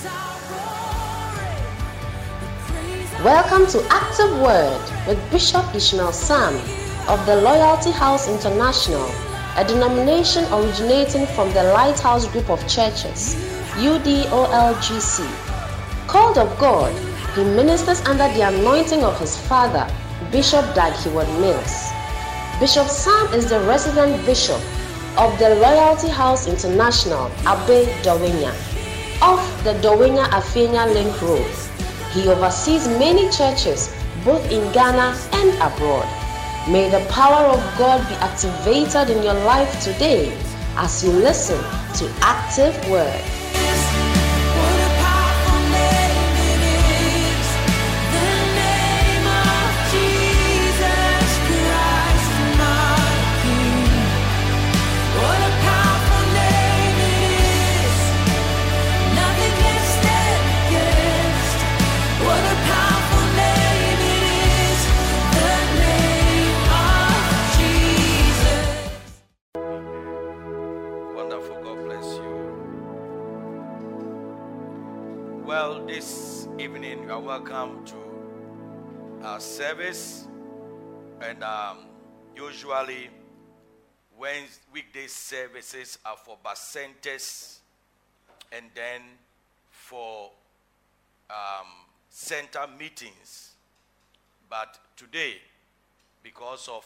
Welcome to Active Word with Bishop Ishmael Sam of the Loyalty House International, a denomination originating from the Lighthouse Group of Churches, UDOLGC. Called of God, he ministers under the anointing of his father, Bishop Dag Heward-Mills. Bishop Sam is the resident bishop of the Loyalty House International, Abe Dawenya, off the Dawenya-Afenya Link Road. He oversees many churches, both in Ghana and abroad. May the power of God be activated in your life today as you listen to Active Word. This evening you are welcome to our service, and usually weekday services are for Bacentas and then for center meetings, but today, because of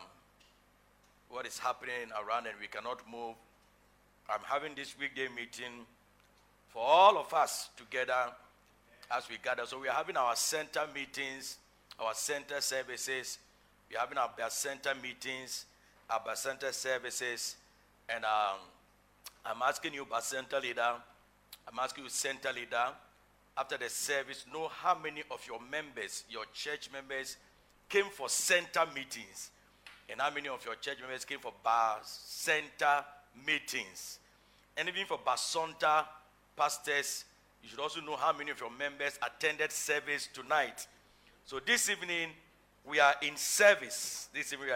what is happening around and we cannot move, I'm having this weekday meeting for all of us together as we gather. So we are having our center meetings, our center services. We are having our center meetings, our center services. And I'm asking you, center leader, I'm asking you, center leader, after the service, know how many of your members, your church members, came for center meetings. And how many of your church members came for center meetings. And even for Basonta pastors, you should also know how many of your members attended service tonight. So this evening, we are in service.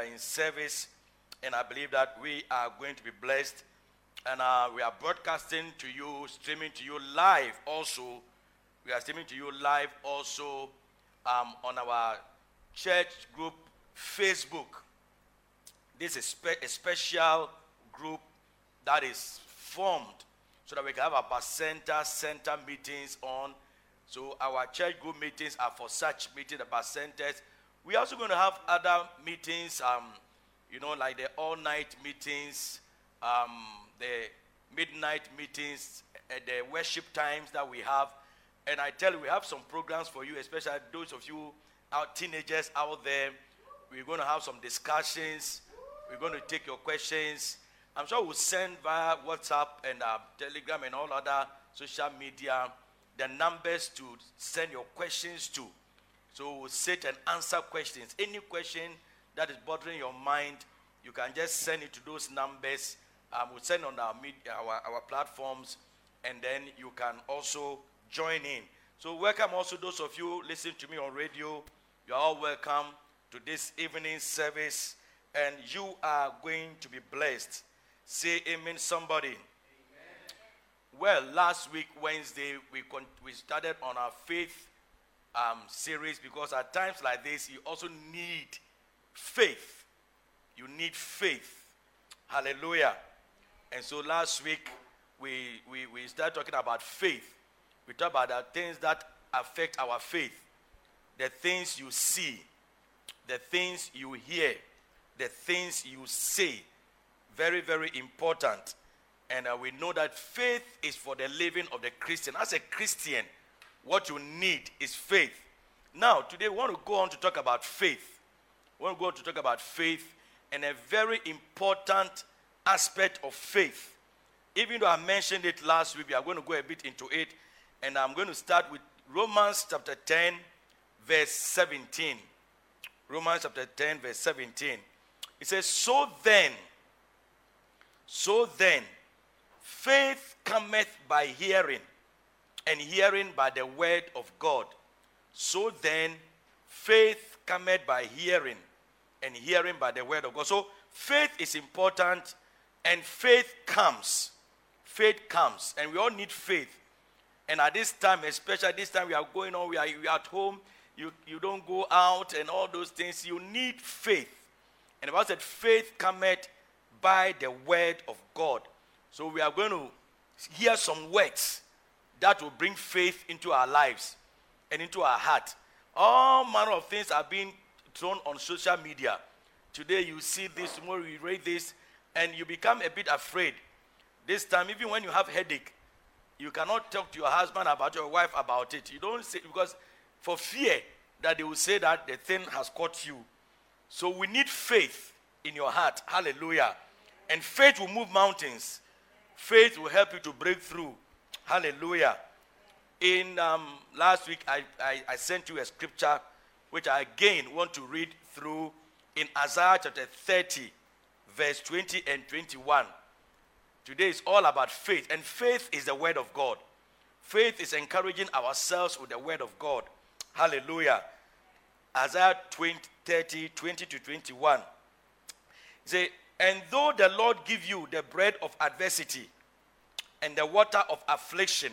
And I believe that we are going to be blessed. And we are broadcasting to you, streaming to you live also. We are streaming to you live also on our church group Facebook. This is a special group that is formed so that we can have our center meetings on. So our church group meetings are for such meetings, the centers. We're also going to have other meetings, like the all-night meetings, the midnight meetings, the worship times that we have. And I tell you, we have some programs for you, especially those of you, our teenagers out there. We're going to have some discussions. We're going to take your questions. I'm sure we'll send via WhatsApp and Telegram and all other social media the numbers to send your questions to. So we'll sit and answer questions. Any question that is bothering your mind, you can just send it to those numbers. We'll send on our platforms, and then you can also join in. So welcome also those of you listening to me on radio. You are all welcome to this evening service, and you are going to be blessed. Say amen, somebody. Amen. Well, last week, Wednesday, we started on our faith series, because at times like this, you also need faith. You need faith. Hallelujah. And so last week, we started talking about faith. We talked about the things that affect our faith. The things you see, the things you hear, the things you say. Very, very important. And we know that faith is for the living of the Christian. As a Christian, what you need is faith. Now, today we want to go on to talk about faith. We want to go on to talk about faith and a very important aspect of faith. Even though I mentioned it last week, we are going to go a bit into it. And I'm going to start with Romans chapter 10, verse 17. Romans chapter 10, verse 17. It says, So then, faith cometh by hearing, and hearing by the word of God. So then, faith cometh by hearing, and hearing by the word of God. So, faith is important, and faith comes. Faith comes, and we all need faith. And at this time, especially this time we are going on, we are at home, you don't go out and all those things. You need faith. And the Bible said, faith cometh by the word of God. So we are going to hear some words that will bring faith into our lives and into our heart. All manner of things are being thrown on social media. Today you see this, tomorrow you read this, and you become a bit afraid. This time, even when you have headache, you cannot talk to your husband about your wife about it. You don't say, because for fear that they will say that the thing has caught you. So we need faith in your heart. Hallelujah. And faith will move mountains. Faith will help you to break through. Hallelujah. In last week, I sent you a scripture which I again want to read through in Isaiah chapter 30, verse 20 and 21. Today is all about faith, and faith is the word of God. Faith is encouraging ourselves with the word of God. Hallelujah. Isaiah 30, 20 to 21. Say, and though the Lord give you the bread of adversity and the water of affliction,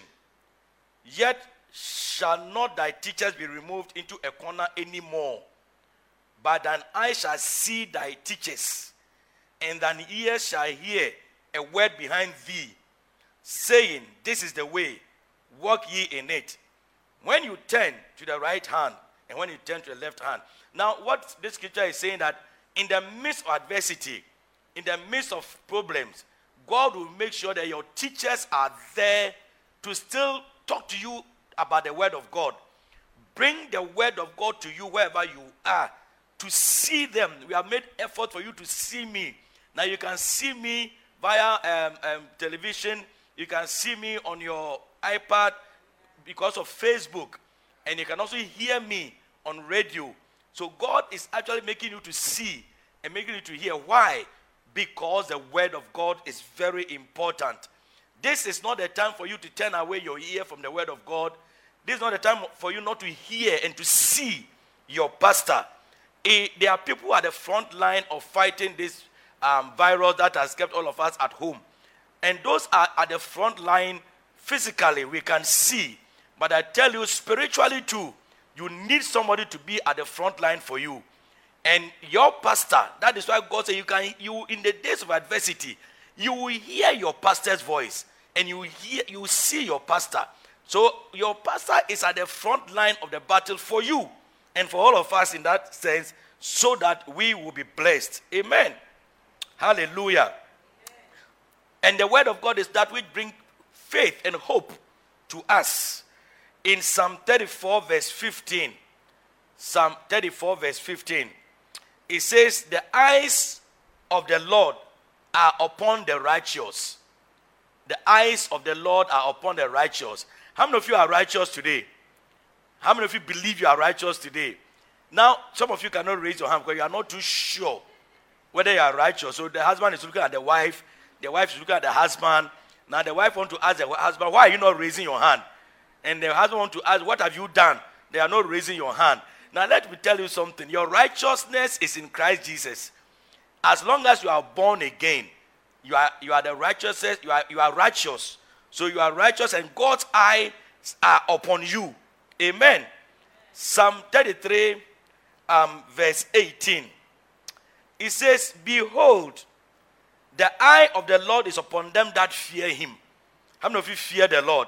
yet shall not thy teachers be removed into a corner anymore, but thine eyes shall see thy teachers, and thine ears shall hear a word behind thee, saying, this is the way, walk ye in it. When you turn to the right hand, and when you turn to the left hand. Now, what this scripture is saying, that in the midst of adversity, in the midst of problems, God will make sure that your teachers are there to still talk to you about the word of God. Bring the word of God to you wherever you are, to see them. We have made effort for you to see me. Now you can see me via television. You can see me on your iPad because of Facebook. And you can also hear me on radio. So God is actually making you to see and making you to hear. Why? Because the word of God is very important. This is not the time for you to turn away your ear from the word of God. This is not the time for you not to hear and to see your pastor. There are people at the front line of fighting this virus that has kept all of us at home. And those are at the front line physically, we can see. But I tell you, spiritually too, you need somebody to be at the front line for you. And your pastor, that is why God said you in the days of adversity, you will hear your pastor's voice. And you see your pastor. So your pastor is at the front line of the battle for you. And for all of us in that sense, so that we will be blessed. Amen. Hallelujah. And the word of God is that which brings faith and hope to us. In Psalm 34 verse 15, Psalm 34 verse 15, it says, the eyes of the Lord are upon the righteous. The eyes of the Lord are upon the righteous. How many of you are righteous today? How many of you believe you are righteous today? Now, some of you cannot raise your hand because you are not too sure whether you are righteous. So the husband is looking at the wife is looking at the husband. Now the wife wants to ask the husband, why are you not raising your hand? And the husband wants to ask, what have you done? They are not raising your hand. Now let me tell you something. Your righteousness is in Christ Jesus. As long as you are born again, you are the righteousness, you are righteous. So you are righteous and God's eyes are upon you. Amen. Psalm 33 verse 18. It says, behold, the eye of the Lord is upon them that fear him. How many of you fear the Lord?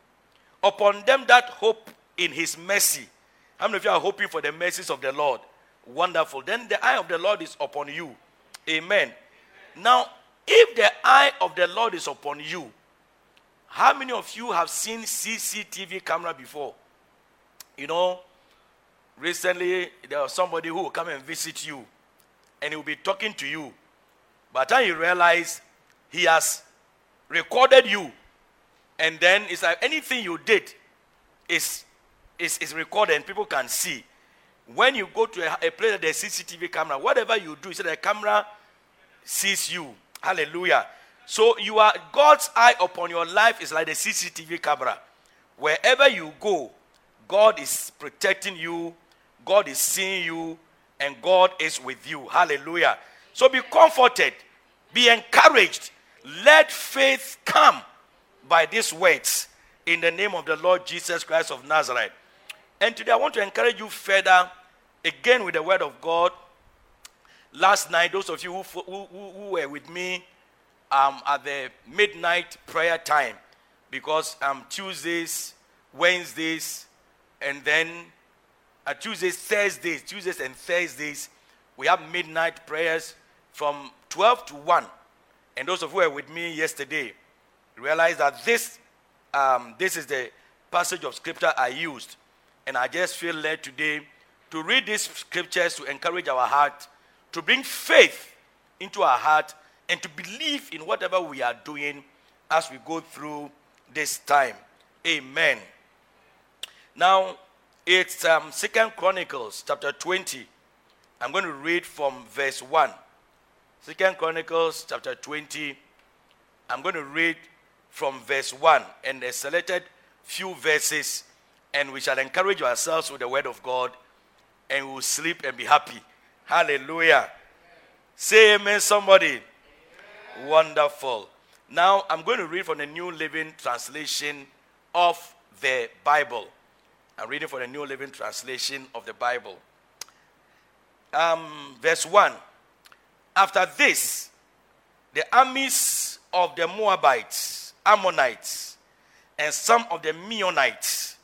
Upon them that hope in his mercy. How many of you are hoping for the mercies of the Lord? Wonderful. Then the eye of the Lord is upon you. Amen. Now, if the eye of the Lord is upon you, how many of you have seen CCTV camera before? You know, recently there was somebody who will come and visit you and he will be talking to you. By the time you realize he has recorded you, and then it's like anything you did is recorded and people can see. When you go to a place that there's CCTV camera, whatever you do, the camera sees you. Hallelujah. So you are, God's eye upon your life is like the CCTV camera. Wherever you go, God is protecting you, God is seeing you, and God is with you. Hallelujah. So be comforted, be encouraged. Let faith come by these words. in the name of the Lord Jesus Christ of Nazareth. And today I want to encourage you further, again with the word of God. Last night, those of you who were with me at the midnight prayer time, because Tuesdays, Wednesdays, and then Tuesdays and Thursdays, we have midnight prayers from 12 to 1. And those of you who were with me yesterday realize that this is the passage of scripture I used. And I just feel led today to read these scriptures to encourage our heart, to bring faith into our heart, and to believe in whatever we are doing as we go through this time. Amen. Now, it's 2 Chronicles chapter 20. I'm going to read from verse 1. 2 Chronicles chapter 20. I'm going to read from verse 1 and a selected few verses, and we shall encourage ourselves with the word of God, and we will sleep and be happy. Hallelujah. Say amen, somebody. Amen. Wonderful. Now, I'm going to read from the New Living Translation of the Bible. I'm reading from the New Living Translation of the Bible. Verse 1. After this, the armies of the Moabites, Ammonites, and some of the Meunites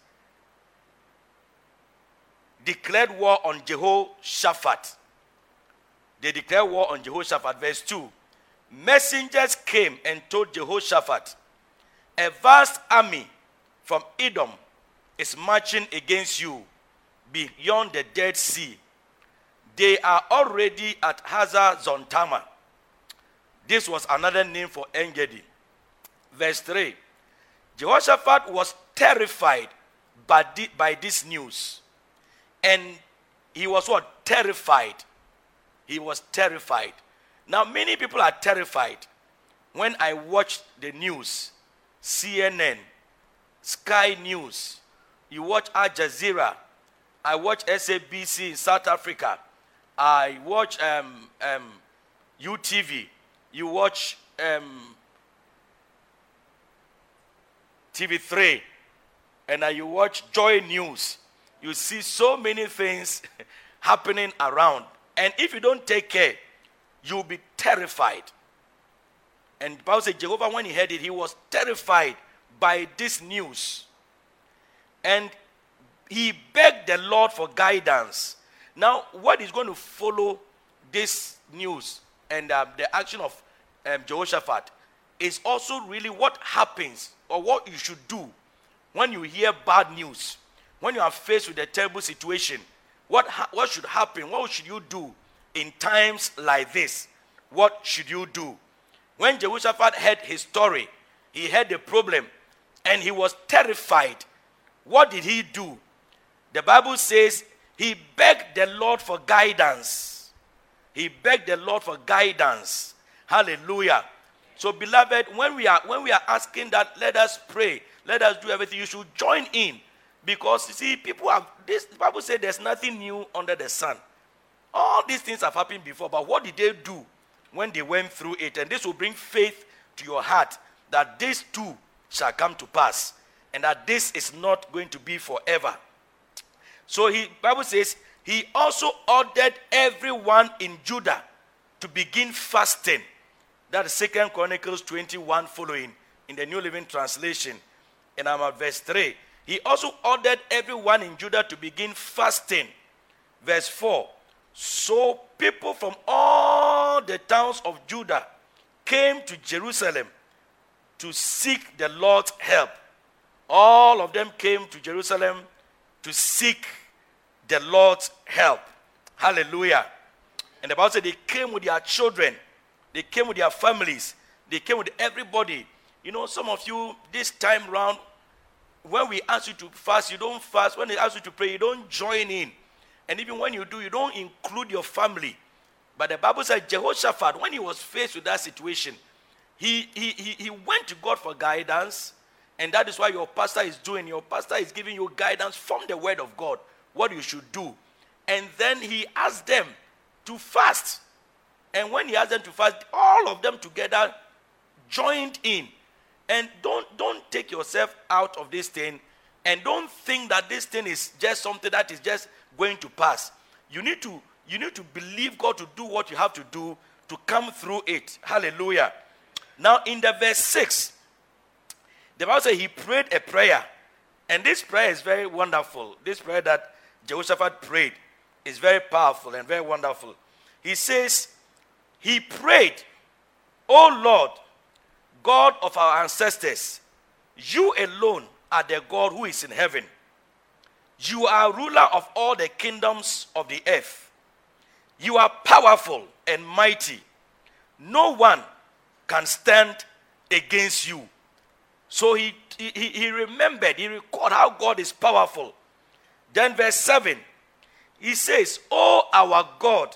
declared war on Jehoshaphat. They declared war on Jehoshaphat. Verse 2. Messengers came and told Jehoshaphat, a vast army from Edom is marching against you beyond the Dead Sea. They are already at Hazar Zontama. This was another name for En-Gedi. Verse 3. Jehoshaphat was terrified by this news. And he was what? Terrified. He was terrified. Now, many people are terrified when I watch the news, CNN, Sky News. You watch Al Jazeera. I watch SABC in South Africa. I watch UTV. You watch TV3. And you watch Joy News. You see so many things happening around. And if you don't take care, you'll be terrified. And the Bible says Jehovah, when he heard it, he was terrified by this news. And he begged the Lord for guidance. Now, what is going to follow this news and the action of Jehoshaphat is also really what happens or what you should do when you hear bad news, when you are faced with a terrible situation. What should happen? What should you do in times like this? What should you do? When Jehoshaphat heard his story, he heard the problem, and he was terrified. What did he do? The Bible says he begged the Lord for guidance. He begged the Lord for guidance. Hallelujah. So, beloved, when we are asking that, let us pray, let us do everything, you should join in. Because, you see, the Bible says there's nothing new under the sun. All these things have happened before, but what did they do when they went through it? And this will bring faith to your heart that this too shall come to pass, and that this is not going to be forever. So Bible says, he also ordered everyone in Judah to begin fasting. That is 2 Chronicles 21 following in the New Living Translation. And I'm at verse 3. He also ordered everyone in Judah to begin fasting. Verse 4. So people from all the towns of Judah came to Jerusalem to seek the Lord's help. All of them came to Jerusalem to seek the Lord's help. Hallelujah. And the Bible said they came with their children. They came with their families. They came with everybody. You know, some of you, this time round, when we ask you to fast, you don't fast. When they ask you to pray, you don't join in. And even when you do, you don't include your family. But the Bible said Jehoshaphat, when he was faced with that situation, he went to God for guidance. And that is why your pastor is doing. Your pastor is giving you guidance from the word of God, what you should do. And then he asked them to fast. And when he asked them to fast, all of them together joined in. And don't take yourself out of this thing, and don't think that this thing is just something that is just going to pass. You need to believe God to do what you have to do to come through it. Hallelujah. Now in the verse 6, the Bible says he prayed a prayer. And this prayer is very wonderful. This prayer that Jehoshaphat prayed is very powerful and very wonderful. He says, he prayed, "O Lord, God of our ancestors, you alone are the God who is in heaven. You are ruler of all the kingdoms of the earth. You are powerful and mighty. No one can stand against you." So he remembered, he recalled how God is powerful. Then verse 7, he says, "O our God,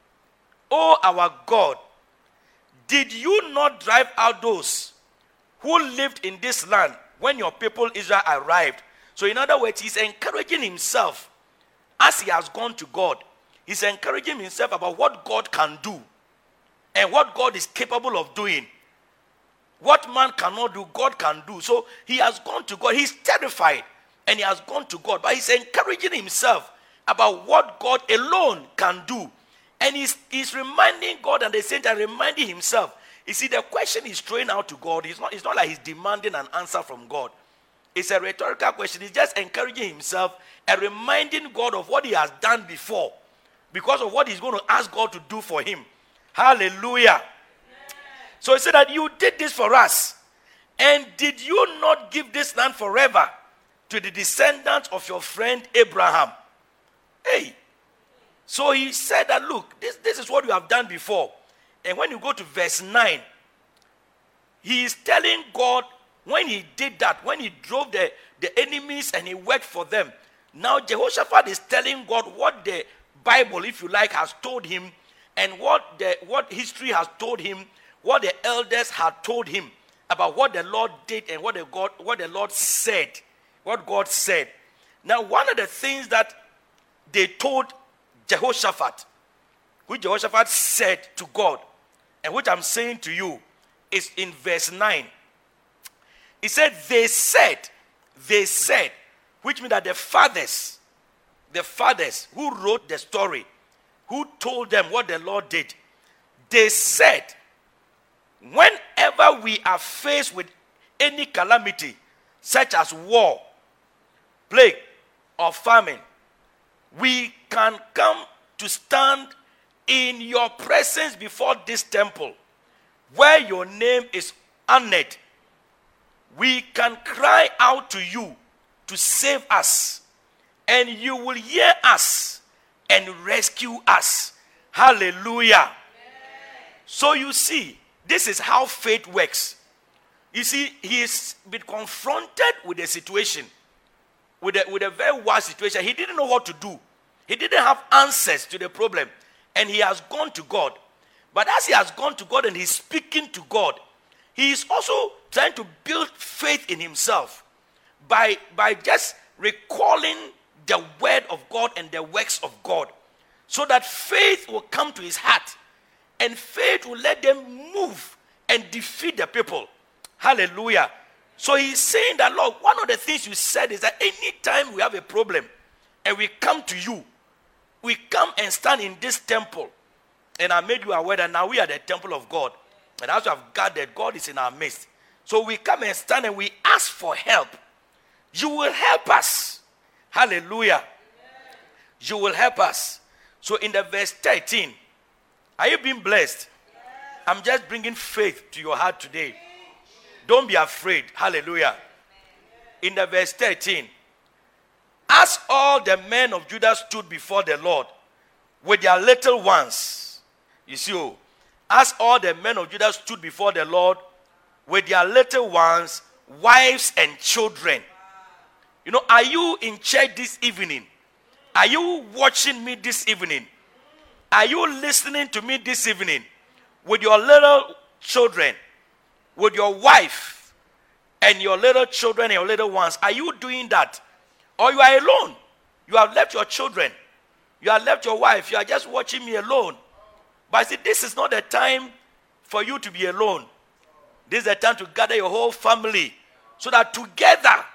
did you not drive out those who lived in this land when your people Israel arrived?" So in other words, he's encouraging himself as he has gone to God. He's encouraging himself about what God can do and what God is capable of doing. What man cannot do, God can do. So he has gone to God. He's terrified and he has gone to God. But he's encouraging himself about what God alone can do. And he's reminding God, and the same time reminding himself. You see, the question he's throwing out to God, it's not like he's demanding an answer from God. It's a rhetorical question. He's just encouraging himself and reminding God of what he has done before, because of what he's going to ask God to do for him. Hallelujah. So he said that you did this for us. And did you not give this land forever to the descendants of your friend Abraham? Hey. So he said that, look, this is what you have done before. And when you go to verse 9, he is telling God, when he did that, when he drove the enemies and he worked for them, now Jehoshaphat is telling God what the Bible, if you like, has told him, and what history has told him, what the elders had told him about what the Lord did and what the Lord said, what God said. Now, one of the things that they told Jehoshaphat, which Jehoshaphat said to God, and which I'm saying to you, is in verse 9. He said, they said, which means that the fathers who wrote the story, who told them what the Lord did, they said, whenever we are faced with any calamity, such as war, plague, or famine, we can come to stand in your presence before this temple, where your name is honored. We can cry out to you to save us, and you will hear us and rescue us. Hallelujah. Amen. So you see, this is how faith works. You see, he's been confronted with a situation, with a very wild situation. He didn't know what to do. He didn't have answers to the problem. And he has gone to God. But as he has gone to God and he's speaking to God, he is also trying to build faith in himself by just recalling the word of God and the works of God, so that faith will come to his heart and faith will let them move and defeat the people. Hallelujah. So he's saying that, Lord, one of the things you said is that anytime we have a problem and we come to you, we come and stand in this temple. And I made you aware that now we are the temple of God. And as we have gathered, God is in our midst. So we come and stand and we ask for help. You will help us. Hallelujah. Amen. You will help us. So in the verse 13, are you being blessed? Yes. I'm just bringing faith to your heart today. Don't be afraid. Hallelujah. In the verse 13, as all the men of Judah stood before the Lord with their little ones, you see, as all the men of Judah stood before the Lord with their little ones, wives and children. You know, are you in church this evening? Are you watching me this evening? Are you listening to me this evening with your little children, with your wife and your little children and your little ones? Are you doing that? Or you are alone? You have left your children. You have left your wife. You are just watching me alone. But I see, this is not the time for you to be alone. This is the time to gather your whole family so that together,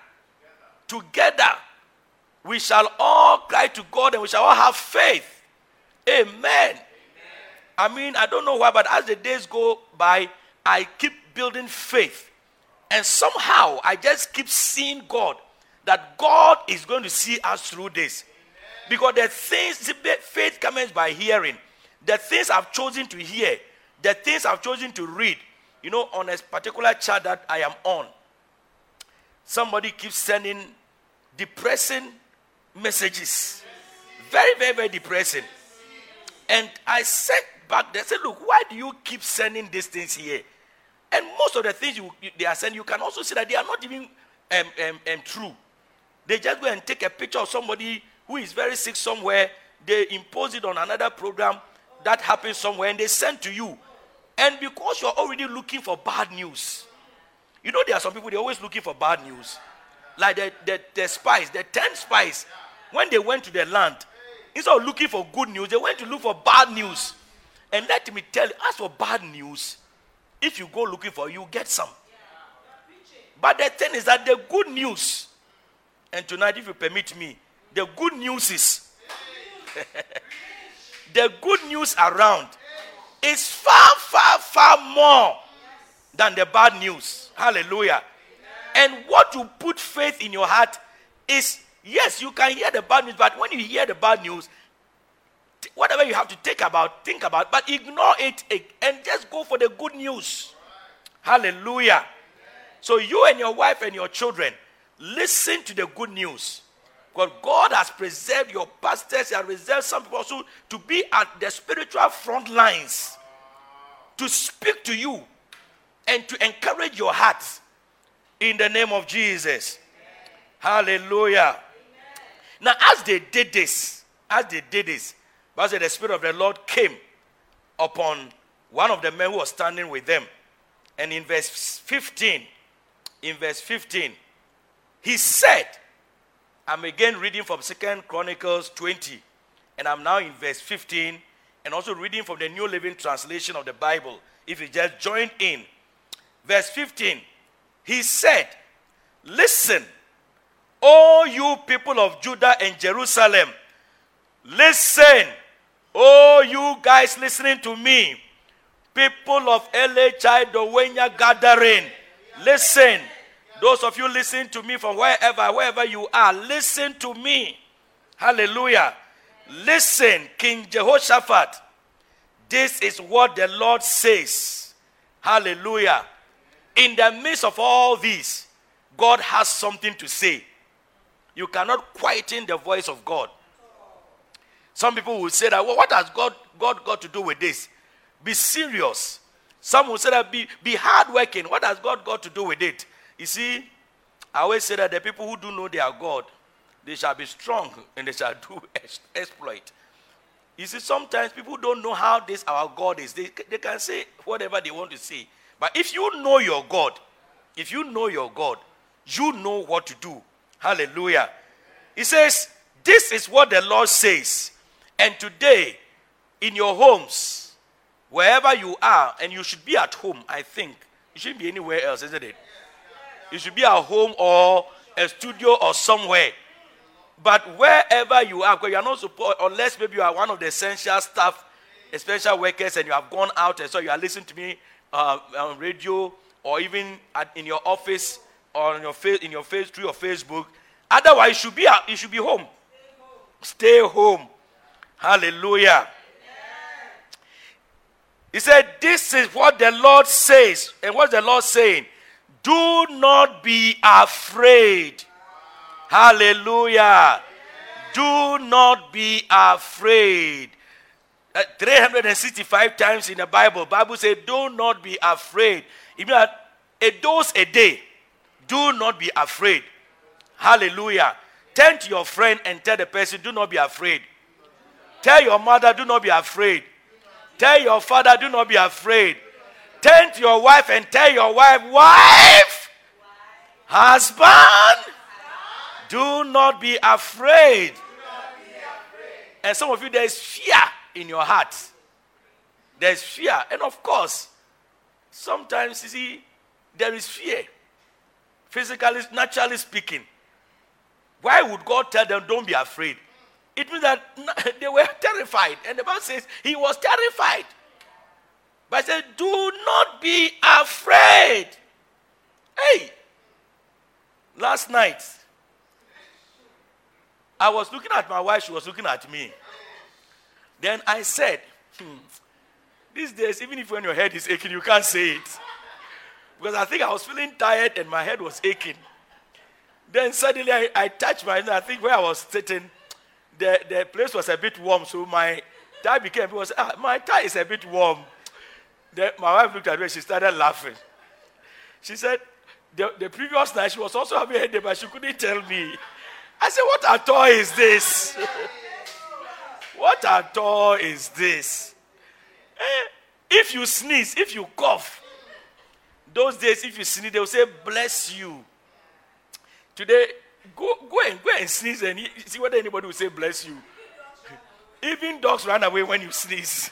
we shall all cry to God and we shall all have faith. Amen. I mean, I don't know why, but as the days go by, I keep building faith. And somehow, I just keep seeing God, that God is going to see us through this. Because the things, faith comes by hearing. The things I've chosen to hear, the things I've chosen to read, on a particular chat that I am on, somebody keeps sending depressing messages. Very, very, very depressing. And I said back there, I said, look, why do you keep sending these things here? And most of the things they are sending, you can also see that they are not even true. They just go and take a picture of somebody who is very sick somewhere. They impose it on another program that happens somewhere, and they send to you. And because you're already looking for bad news, there are some people, they're always looking for bad news. Like the spies, the 10 spies, when they went to the land, instead of looking for good news, they went to look for bad news. And let me tell you, as for bad news, if you go looking for it, you get some. But the thing is that the good news, and tonight, if you permit me, the good news is, the good news around is far, far, far more than the bad news. Hallelujah. And what you put faith in your heart is, yes, you can hear the bad news, but when you hear the bad news, whatever you have to think about, but ignore it and just go for the good news. Hallelujah. So you and your wife and your children, listen to the good news. Because God has preserved your pastors, He has reserved some people also to be at the spiritual front lines, to speak to you and to encourage your hearts in the name of Jesus. Hallelujah. Now, as they did this, Bible said the Spirit of the Lord came upon one of the men who was standing with them. And in verse 15, he said, I'm again reading from 2 Chronicles 20, and I'm now in verse 15, and also reading from the New Living Translation of the Bible. If you just join in. Verse 15, he said, listen, all you people of Judah and Jerusalem, listen, all you guys listening to me, people of LHI Dowenya gathering, listen. Those of you listening to me from wherever you are, listen to me. Hallelujah. Listen, King Jehoshaphat. This is what the Lord says. Hallelujah. In the midst of all this, God has something to say. You cannot quieten the voice of God. Some people will say that, well, what has God got to do with this? Be serious. Some will say that be hardworking. What has God got to do with it? You see, I always say that the people who do know their God, they shall be strong and they shall do exploit. You see, sometimes people don't know how this our God is. They can say whatever they want to say. But if you know your God, you know what to do. Hallelujah. He says, this is what the Lord says. And today, in your homes, wherever you are, and you should be at home, I think. You shouldn't be anywhere else, isn't it? You should be at home or a studio or somewhere. But wherever you are, because you are not supposed, unless maybe you are one of the essential staff, essential workers, and you have gone out, and so you are listening to me on radio, or even in your office, or in your through your Facebook. Otherwise, you should be home. Stay home. Hallelujah. He said, this is what the Lord says. And what's the Lord saying? Do not be afraid. Hallelujah. Do not be afraid. 365 times in the Bible says, do not be afraid. Even a dose a day. Do not be afraid. Hallelujah. Turn to your friend and tell the person, do not be afraid. Tell your mother, do not be afraid. Tell your father, do not be afraid. Turn to your wife and tell your wife, husband, do not be afraid. And some of you, there is fear in your heart. There is fear. And of course, sometimes, you see, there is fear. Physically, naturally speaking. Why would God tell them, don't be afraid? It means that they were terrified. And the Bible says he was terrified. But he said, do not be afraid. Hey, last night, I was looking at my wife, she was looking at me. Then I said, these days, even if when your head is aching, you can't say it. Because I think I was feeling tired and my head was aching. Then suddenly I touched my head. I think where I was sitting, the place was a bit warm. So my thigh my thigh is a bit warm. Then my wife looked at me and she started laughing. She said, the previous night she was also having a headache, but she couldn't tell me. I said, what at all is this? What at all is this? If you sneeze, if you cough, those days if you sneeze, they will say, bless you. Today, go and sneeze and see whether anybody will say bless you. Even dogs run away when you sneeze.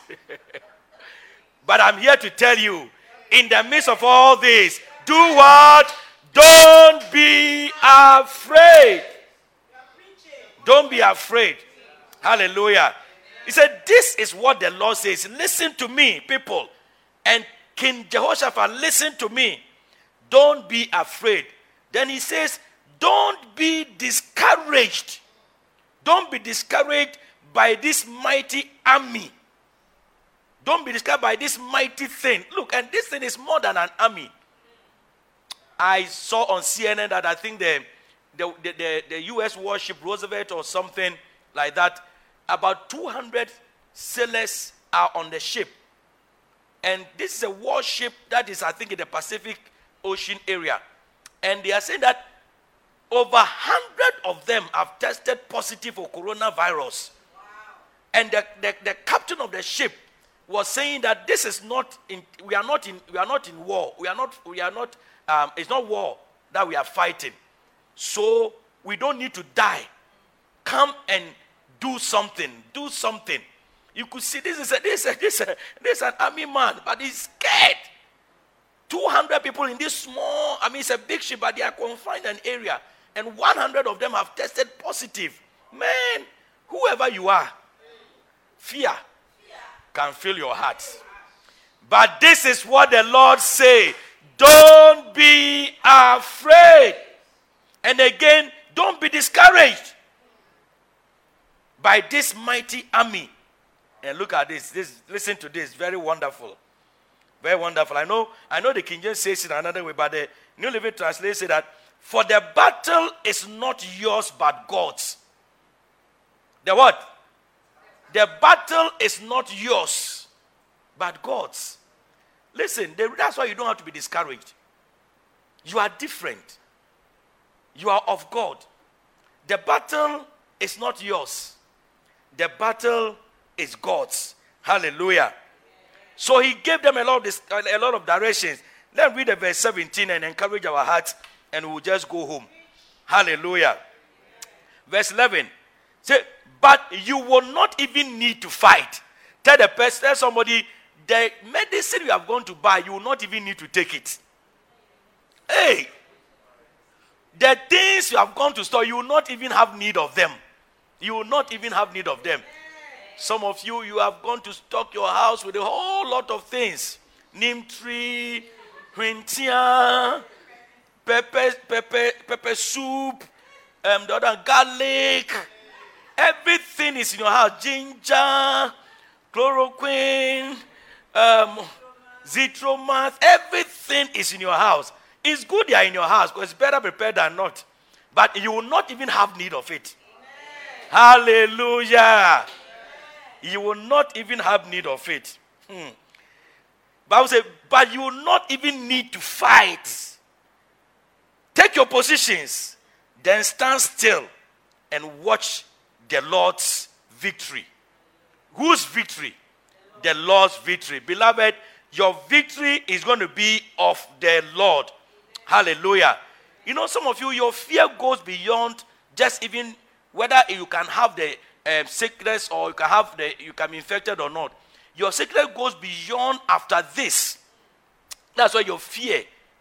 But I'm here to tell you, in the midst of all this, do what? Don't be afraid. Don't be afraid. Hallelujah. He said, this is what the Lord says. Listen to me, people. And King Jehoshaphat, listen to me. Don't be afraid. Then he says, don't be discouraged. Don't be discouraged by this mighty army. Don't be discouraged by this mighty thing. Look, and this thing is more than an army. I saw on CNN that I think the U.S. warship Roosevelt or something like that, about 200 sailors are on the ship. And this is a warship that is, I think, in the Pacific Ocean area. And they are saying that over 100 of them have tested positive for coronavirus. Wow. And the captain of the ship was saying that this is not in, we are not in war. It's not war that we are fighting. So we don't need to die. Come and do something. Do something. You could see this is an army man, but he's scared. 200 people in this small, it's a big ship, but they are confined in an area. And 100 of them have tested positive. Man, whoever you are, fear can fill your heart. But this is what the Lord say. Don't be afraid. And again, don't be discouraged by this mighty army. And look at this. Listen to this. Very wonderful. Very wonderful. I know the King James says it another way, but the New Living Translation says that, for the battle is not yours but God's. The what? The battle is not yours but God's. Listen, that's why you don't have to be discouraged. You are different. You are of God. The battle is not yours. The battle is God's. Hallelujah. So he gave them a lot of directions. Let's read the verse 17 and encourage our hearts, and we'll just go home. Hallelujah. Verse 11. Say, but you will not even need to fight. Tell somebody, the medicine you have gone to buy, you will not even need to take it. Hey, the things you have gone to store, you will not even have need of them. You will not even have need of them. Some of you have gone to stock your house with a whole lot of things. Neem tree, huintia, pepper soup, the other garlic. Everything is in your house. Ginger, chloroquine, Zithromax. Everything is in your house. It's good they are in your house because it's better prepared than not. But you will not even have need of it. Amen. Hallelujah. Amen. You will not even have need of it. Bible says, but you will not even need to fight. Take your positions, then stand still and watch the Lord's victory. Whose victory? The Lord's victory. Beloved, your victory is going to be of the Lord. Hallelujah. You know, some of you, your fear goes beyond just even whether you can have the sickness or you can be infected or not. Your sickness goes beyond after this. That's why your fear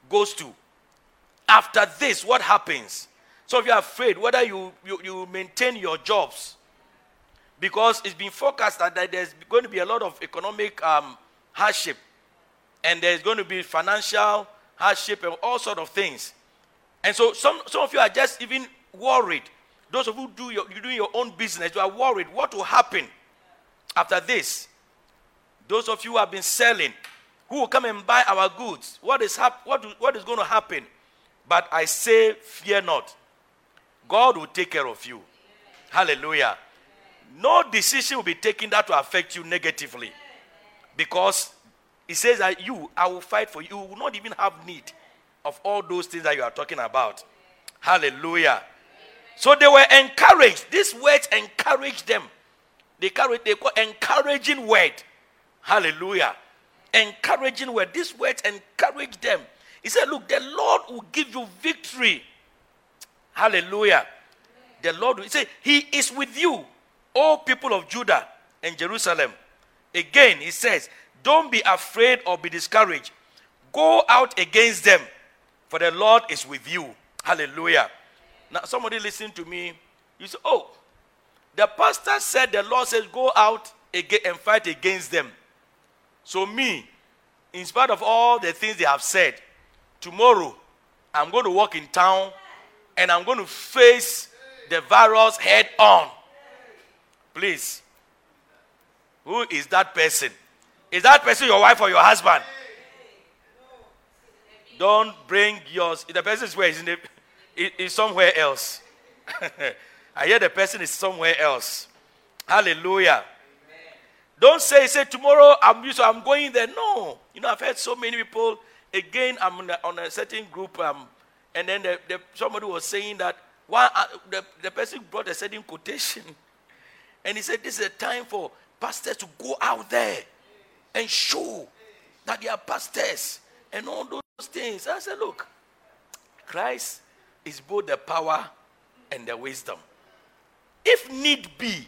goes to. After this, what happens? So if you are afraid whether you maintain your jobs, because it's been forecast that there's going to be a lot of economic hardship, and there's going to be financial hardship and all sort of things. And so some of you are just even worried. Those of you you're doing your own business, you are worried what will happen after this. Those of you who have been selling, who will come and buy our goods, what is going to happen? But I say, fear not. God will take care of you. Hallelujah. No decision will be taken that will affect you negatively. Because it says that I will fight for you. You will not even have need of all those things that you are talking about. Hallelujah. So they were encouraged. These words encouraged them. They call encouraging word. Hallelujah. Encouraging word. These words encouraged them. He said, look, the Lord will give you victory. Hallelujah. The Lord will say, He is with you, O people of Judah and Jerusalem. Again, he says, don't be afraid or be discouraged. Go out against them, for the Lord is with you. Hallelujah. Now, somebody listen to me. You say, oh, the pastor said the Lord says go out again and fight against them. So me, in spite of all the things they have said, tomorrow I'm going to walk in town and I'm going to face the virus head on. Please. Who is that person? Is that person your wife or your husband? Don't bring yours. The person is where? Is somewhere else. I hear the person is somewhere else. Hallelujah. Don't say tomorrow I'm going there. No. I've heard so many people. Again, I'm on a certain group, and then somebody was saying that the person brought a certain quotation, and he said this is a time for pastors to go out there and show that they are pastors and all those things. I said, look, Christ is both the power and the wisdom. If need be,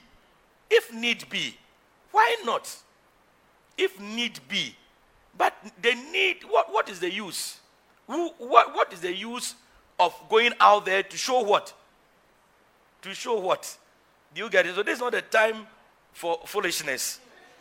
why not? If need be. But the need, what is the use? What is the use of going out there to show what? To show what? Do you get it? So this is not the time for foolishness.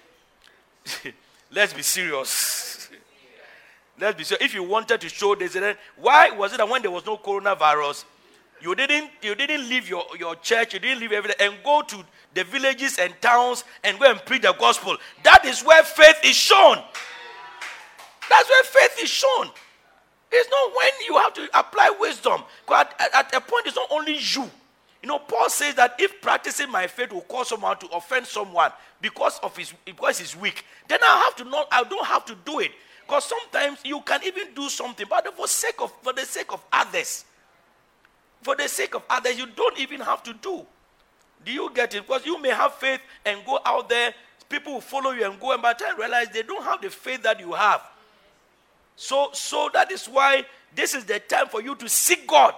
Let's be serious. Let's be serious. If you wanted to show this, why was it that when there was no coronavirus, you didn't leave your church, you didn't leave everything, and go to the villages and towns and go and preach the gospel? That is where faith is shown. That's where faith is shown. It's not when you have to apply wisdom. Because at a point, it's not only you. Paul says that if practicing my faith will cause someone to offend someone because he's weak, then I don't have to do it. Because sometimes you can even do something, but for the sake of others. For the sake of others, you don't even have to do. Do you get it? Because you may have faith and go out there, people will follow you and go, and by the time you realize they don't have the faith that you have. So that is why this is the time for you to seek God.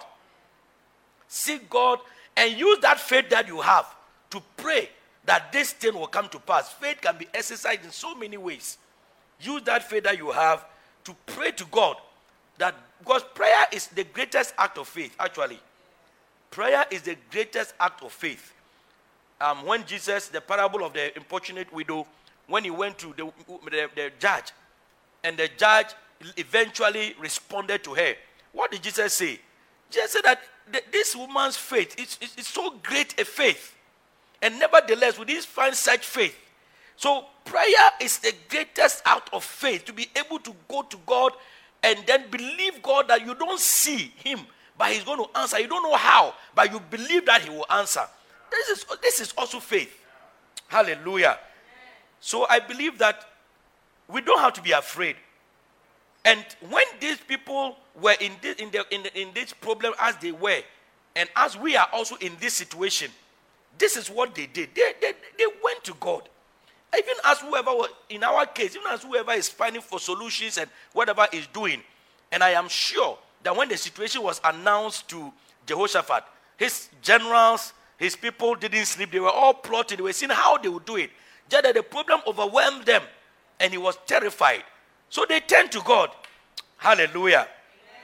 Seek God and use that faith that you have to pray that this thing will come to pass. Faith can be exercised in so many ways. Use that faith that you have to pray to God. Because prayer is the greatest act of faith, actually. Prayer is the greatest act of faith. When Jesus, the parable of the importunate widow, when he went to the judge, and the judge eventually responded to her, what did Jesus say? Jesus said that this woman's faith is so great a faith. And nevertheless, we didn't find such faith. So prayer is the greatest act of faith, to be able to go to God and then believe God that you don't see him, but he's going to answer. You don't know how, but you believe that he will answer. This is also faith. Hallelujah. So I believe that we don't have to be afraid. And when these people were in this problem as they were, and as we are also in this situation, this is what they did. They went to God. Even as whoever, in our case, even as whoever is finding for solutions and whatever is doing. And I am sure that when the situation was announced to Jehoshaphat, his generals, his people didn't sleep. They were all plotting. They were seeing how they would do it. Just that the problem overwhelmed them, and he was terrified. So they turned to God. Hallelujah.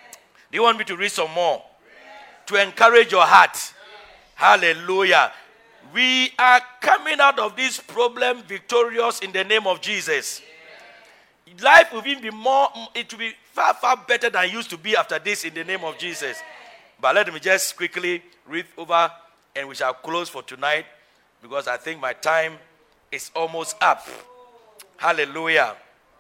Do you want me to read some more? To encourage your heart. Hallelujah. We are coming out of this problem victorious in the name of Jesus. Life will even be more, it will be far, far better than it used to be after this in the name of Jesus. But let me just quickly read over and we shall close for tonight because I think my time is almost up. Hallelujah.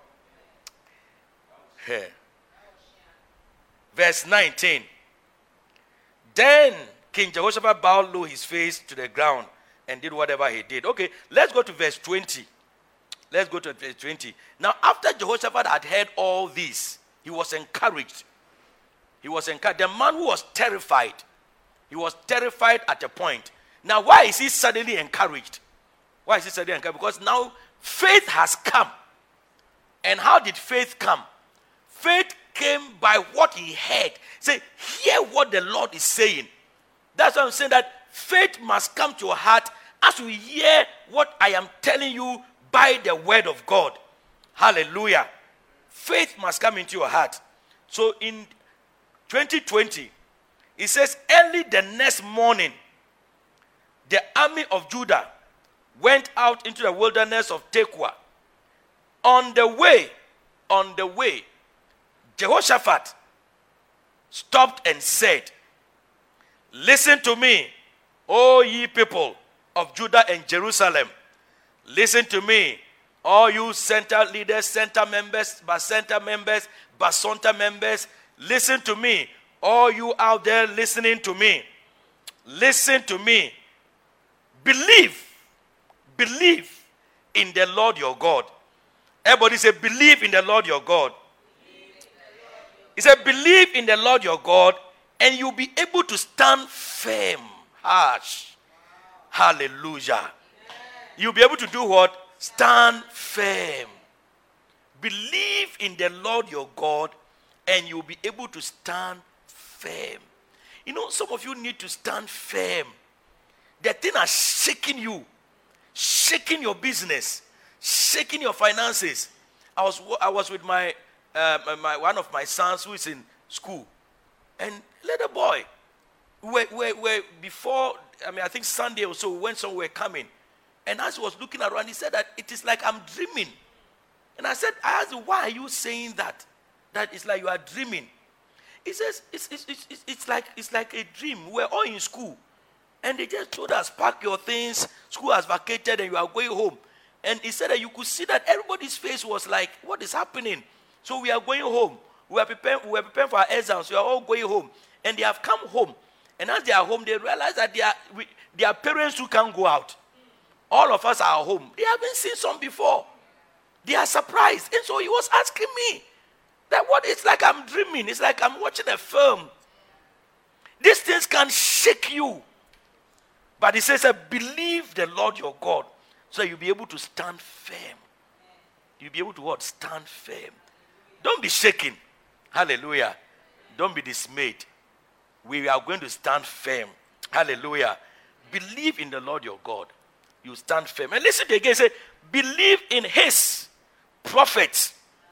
Here. Verse 19. Then King Jehoshaphat bowed low his face to the ground and did whatever he did. Okay, let's go to verse 20. Let's go to verse 20. Now, after Jehoshaphat had heard all this, he was encouraged. He was encouraged. The man who was terrified, he was terrified at a point. Now, why is he suddenly encouraged? Why is he suddenly encouraged? Because now faith has come. And how did faith come? Faith came by what he heard. Say, hear what the Lord is saying. That's why I'm saying that faith must come to your heart as you hear what I am telling you by the word of God. Hallelujah. Faith must come into your heart. So in 2020, it says, early the next morning, the army of Judah went out into the wilderness of Tekoa. On the way, Jehoshaphat stopped and said, listen to me, O ye people of Judah and Jerusalem. Listen to me, all you center leaders, center members, Basonta members. Listen to me, all you out there listening to me. Listen to me. Believe in the Lord your God. Everybody say, believe in the Lord your God. He said, believe in the Lord your God, and you'll be able to stand firm. Hallelujah. You'll be able to do what? Stand firm. Believe in the Lord your God, and you'll be able to stand firm. You know, some of you need to stand firm. The thing are shaking you, shaking your business, shaking your finances. I was with my one of my sons who is in school, and little boy, we before, I think Sunday or so, we went somewhere coming, and as he was looking around, he said that it is like I'm dreaming. And I asked him, why are you saying that? That it's like you are dreaming. He says, it's like a dream. We're all in school, and they just told us, pack your things, school has vacated, and you are going home. And he said that you could see that everybody's face was like, what is happening? So we are going home. We are preparing for our exams. We are all going home. And they have come home. And as they are home, they realize that their parents who can't go out. All of us are home. They haven't seen some before. They are surprised. And so he was asking me that it's like I'm dreaming. It's like I'm watching a film. These things can shake you. But he says, believe the Lord your God, so you'll be able to stand firm. You'll be able to what? Stand firm. Don't be shaken. Hallelujah. Don't be dismayed. We are going to stand firm. Hallelujah. Believe in the Lord your God. You stand firm. And listen to it again. Say, believe in his prophets.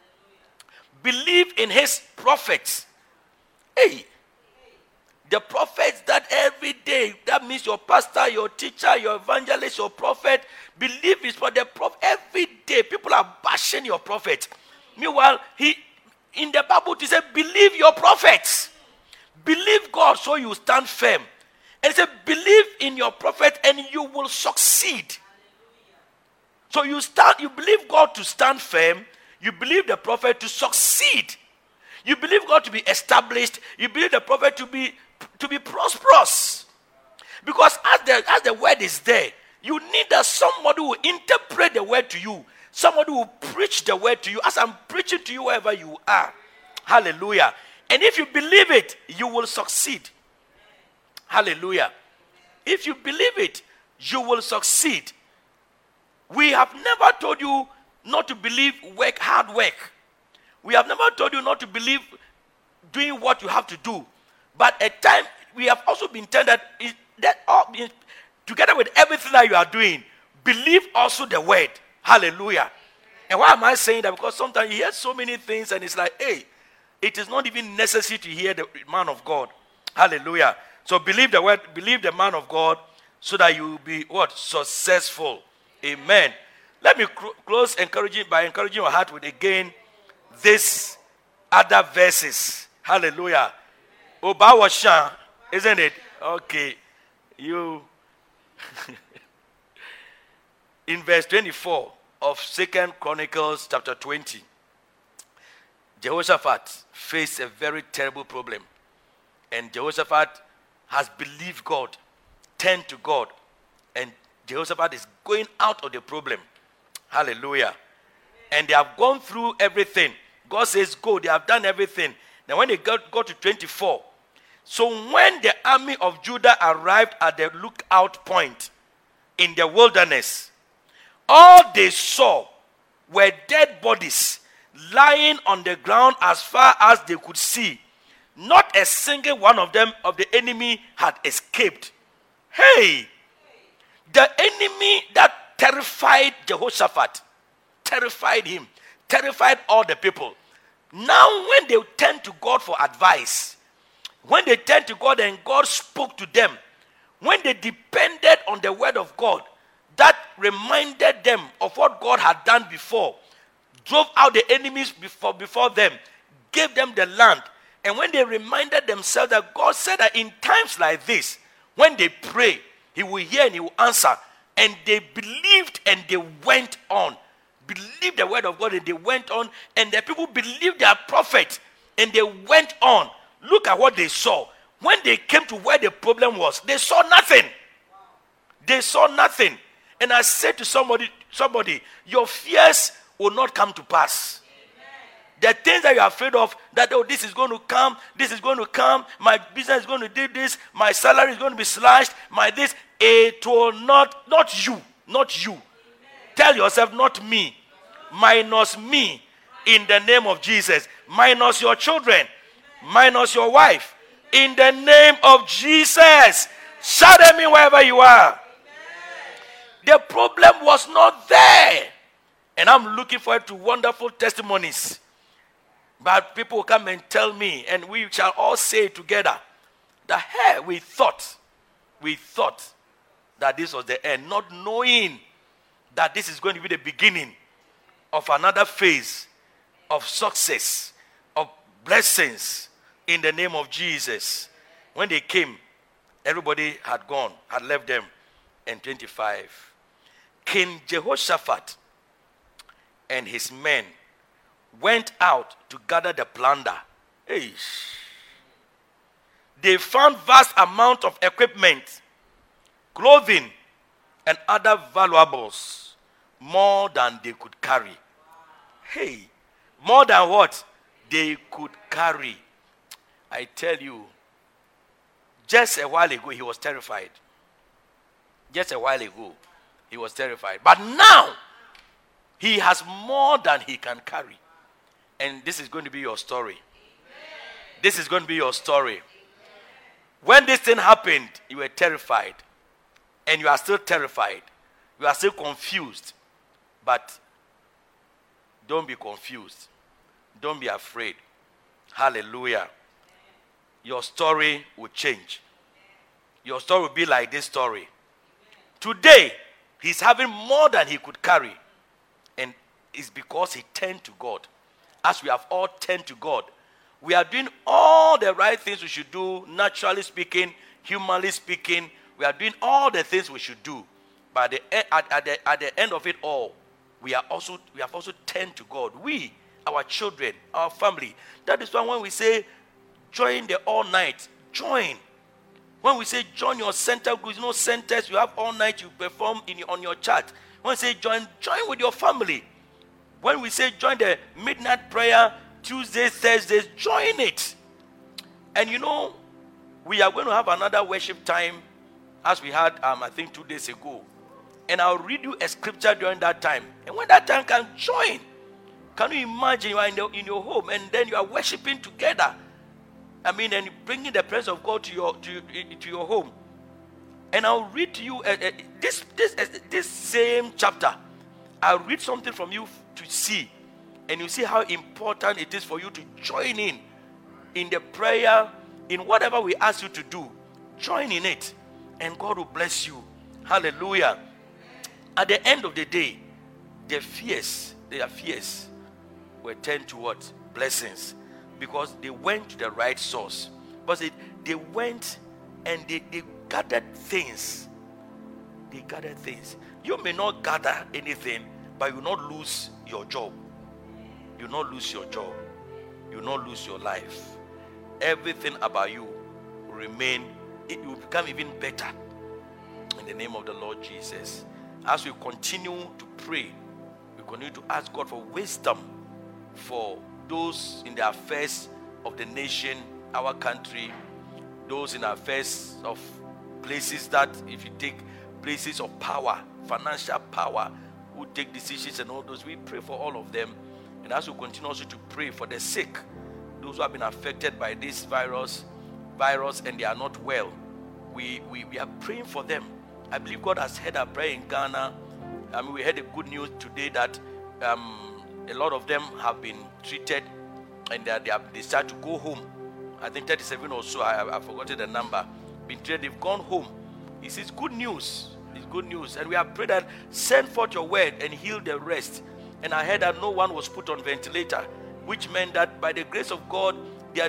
Believe in his prophets. Hey. The prophets that every day, that means your pastor, your teacher, your evangelist, your prophet, believe his prophet. Every day, people are bashing your prophet. Meanwhile, in the Bible, he said, believe your prophets. Believe God so you stand firm. And he said, believe in your prophet and you will succeed. So you believe God to stand firm. You believe the prophet to succeed. You believe God to be established. You believe the prophet to be prosperous. Because as the word is there, you need that somebody who will interpret the word to you. Somebody who will preach the word to you as I'm preaching to you wherever you are. Hallelujah. And if you believe it, you will succeed. Hallelujah. If you believe it, you will succeed. We have never told you not to believe hard work. We have never told you not to believe doing what you have to do. But at times, we have also been told that together with everything that you are doing, believe also the word. Hallelujah. And why am I saying that? Because sometimes you hear so many things and it's like, hey, it is not even necessary to hear the man of God. Hallelujah. So believe the word, believe the man of God, so that you will be what? Successful. Amen. Let me close by encouraging your heart with again this other verses. Hallelujah. Obawasha, isn't it? Okay. You in verse 24 of 2 Chronicles chapter 20, Jehoshaphat faced a very terrible problem. And Jehoshaphat has believed God, turned to God, and Jehoshaphat is going out of the problem. Hallelujah. And they have gone through everything. God says, go. They have done everything. Now when they go to 24, so when the army of Judah arrived at the lookout point in the wilderness, all they saw were dead bodies lying on the ground as far as they could see. Not a single one of them, of the enemy, had escaped. Hey! The enemy that terrified Jehoshaphat, terrified him, terrified all the people. Now when they turned to God for advice, when they turned to God and God spoke to them, when they depended on the word of God, that reminded them of what God had done before, drove out the enemies before them, gave them the land. And when they reminded themselves that God said that in times like this, when they pray, he will hear and he will answer. And they believed and they went on. Believed the word of God and they went on. And the people believed their prophet and they went on. Look at what they saw. When they came to where the problem was, they saw nothing. They saw nothing. And I said to somebody, your fears will not come to pass. The things that you are afraid of, that, oh, this is going to come, my business is going to do this, my salary is going to be slashed, it will not you. Amen. Tell yourself, not me, minus me, in the name of Jesus, minus your children, minus your wife, in the name of Jesus. Shout at me wherever you are. The problem was not there. And I'm looking forward to wonderful testimonies. But people will come and tell me, and we shall all say together, that hey, we thought that this was the end, not knowing that this is going to be the beginning of another phase of success, of blessings in the name of Jesus. When they came, everybody had gone, had left them. And 25. King Jehoshaphat and his men went out to gather the plunder. They found vast amount of equipment, clothing, and other valuables, more than they could carry. More than what they could carry. I tell you, just a while ago, he was terrified. Just a while ago, he was terrified. But now, he has more than he can carry. And this is going to be your story. This is going to be your story. When this thing happened, you were terrified. And you are still terrified. You are still confused. But don't be confused. Don't be afraid. Hallelujah. Your story will change. Your story will be like this story. Today, he's having more than he could carry. And it's because he turned to God. As we have all turned to God, we are doing all the right things we should do, naturally speaking, humanly speaking. We are doing all the things we should do. But at the end of it all, we have also turned to God. We, our children, our family. That is why when we say join the all night, join. When we say join your center groups, centers you have all night you perform on your chart. When we say join with your family. When we say join the midnight prayer, Tuesdays, Thursdays, join it. And we are going to have another worship time as we had, I think 2 days ago. And I'll read you a scripture during that time. And when that time can join, can you imagine you are in your home and then you are worshiping together? And bringing the presence of God to your home. And I'll read to you this same chapter. I'll read something from you to see. And you see how important it is for you to join in in the prayer, in whatever we ask you to do. Join in it, and God will bless you. Hallelujah. At the end of the day, their fears were turned to what? Blessings. Because they went to the right source. But they went and they gathered things. They gathered things. You may not gather anything, but you will not lose your job. You will not lose your job. You will not lose your life. Everything about you will remain, it will become even better. In the name of the Lord Jesus. As we continue to pray, we continue to ask God for wisdom for those in the affairs of the nation, our country, those in the affairs of places that, if you take places of power, financial power, who take decisions and all those, we pray for all of them. And as we continue also to pray for the sick, those who have been affected by this virus and they are not well, we are praying for them. I believe God has heard our prayer in Ghana. We heard a good news today that a lot of them have been treated and they have decided to go home. I think 37 or so, I've forgotten the number. Been treated, they've gone home. It's good news. It's good news. And we have prayed that send forth your word and heal the rest. And I heard that no one was put on ventilator, which meant that by the grace of God, they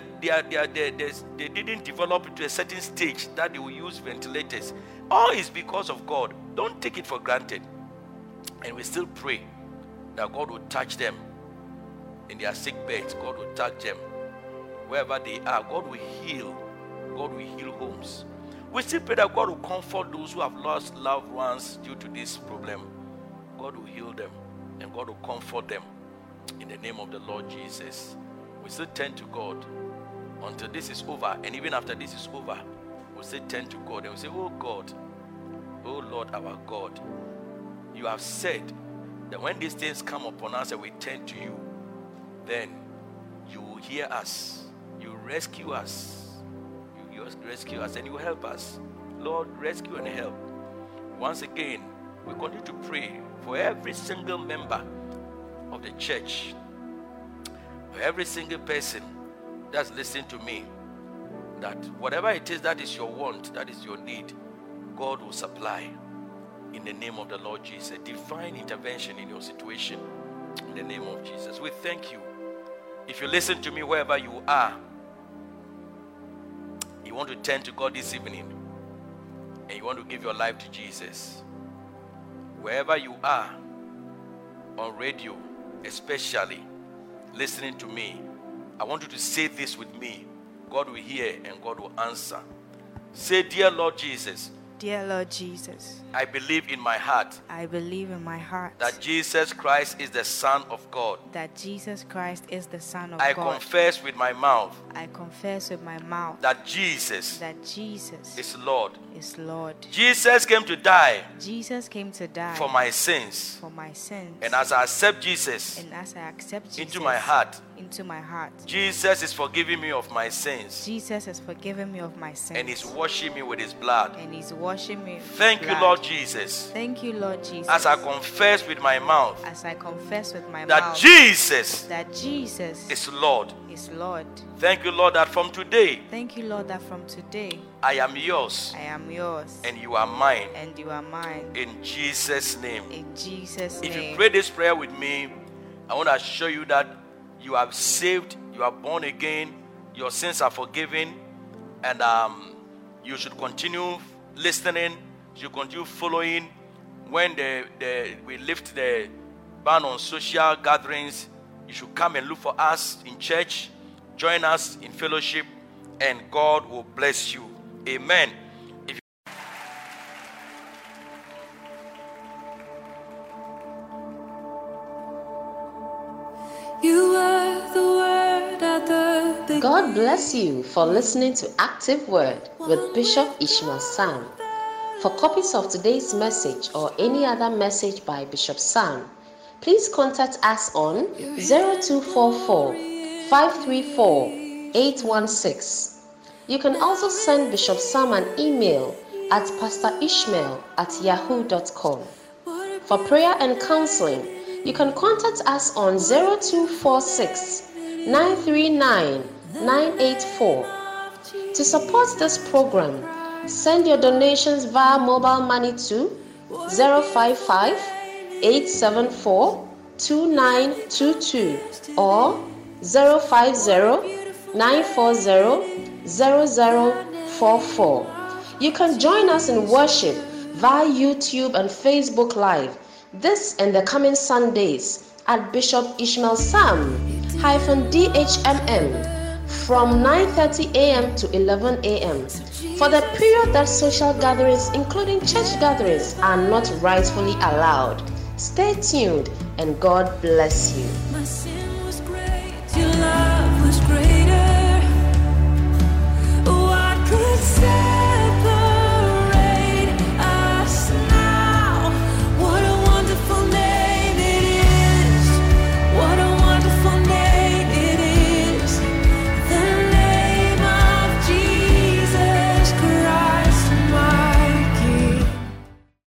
didn't develop into a certain stage that they will use ventilators. All is because of God. Don't take it for granted. And we still pray that God will touch them in their sick beds. God will touch them wherever they are. God will heal. God will heal homes. We still pray that God will comfort those who have lost loved ones due to this problem. God will heal them and God will comfort them in the name of the Lord Jesus. We still turn to God until this is over, and even after this is over, we'll still turn to God and we'll say, oh God, oh Lord our God, you have said that when these things come upon us and we turn to you, then you will hear us, you will rescue us, you rescue us and you will help us. Lord, rescue and help. Once again, we continue to pray for every single member of the church, for every single person that's listening to me, that whatever it is that is your want, that is your need, God will supply in the name of the Lord Jesus. Divine intervention in your situation in the name of Jesus. We thank you. If you listen to me wherever you are, you want to turn to God this evening and you want to give your life to Jesus, wherever you are, on radio especially, listening to me, I want you to say this with me. God will hear and God will answer. Say, dear Lord Jesus, dear Lord Jesus, I believe in my heart. I believe in my heart that Jesus Christ is the Son of God. That Jesus Christ is the Son of God. I confess with my mouth. I confess with my mouth that Jesus is Lord. Is Lord. Jesus came to die. Jesus came to die for my sins. For my sins. And as I accept Jesus, into my heart, Jesus is forgiving me of my sins. Jesus is forgiving me of my sins. And He's washing me with His blood. And He's washing me. Thank you, Lord Jesus. Thank you, Lord Jesus. As I confess with my mouth. As I confess with my that mouth. That Jesus is Lord. Is Lord. Thank you, Lord, that from today. Thank you, Lord, that from today. I am yours. I am yours. And you are mine. And you are mine. In Jesus' name. In Jesus' name. If you pray this prayer with me, I want to assure you that you are saved, you are born again, your sins are forgiven, and you should continue listening, you should continue following. When we lift the ban on social gatherings, you should come and look for us in church, join us in fellowship, and God will bless you. Amen. God bless you for listening to Active Word with Bishop Ishmael Sam. For copies of today's message or any other message by Bishop Sam, please contact us on 0244 534 816. You can also send Bishop Sam an email at pastorishmael@yahoo.com. For prayer and counseling, you can contact us on 0246 939 984. To support this program, send your donations via mobile money to 055 874 2922 or 050 940 0044. You can join us in worship via YouTube and Facebook Live this and the coming Sundays at Bishop Ishmael Sam DHMM from 9:30 a.m. to 11 a.m. for the period that social gatherings, including church gatherings, are not rightfully allowed. Stay tuned and God bless you. My sin was great, your love was great.